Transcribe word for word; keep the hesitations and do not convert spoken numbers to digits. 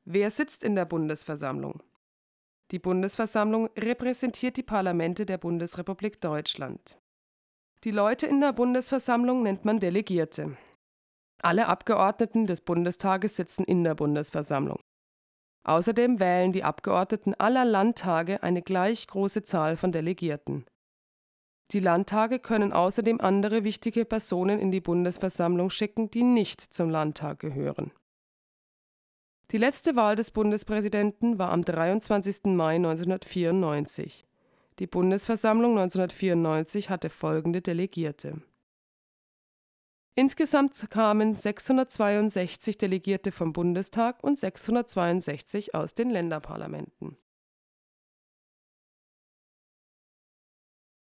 Wer sitzt in der Bundesversammlung? Die Bundesversammlung repräsentiert die Parlamente der Bundesrepublik Deutschland. Die Leute in der Bundesversammlung nennt man Delegierte. Alle Abgeordneten des Bundestages sitzen in der Bundesversammlung. Außerdem wählen die Abgeordneten aller Landtage eine gleich große Zahl von Delegierten. Die Landtage können außerdem andere wichtige Personen in die Bundesversammlung schicken, die nicht zum Landtag gehören. Die letzte Wahl des Bundespräsidenten war am dreiundzwanzigsten Mai neunzehnhundertvierundneunzig. Die Bundesversammlung neunzehnhundertvierundneunzig hatte folgende Delegierte: Insgesamt kamen sechshundertzweiundsechzig Delegierte vom Bundestag und sechshundertzweiundsechzig aus den Länderparlamenten.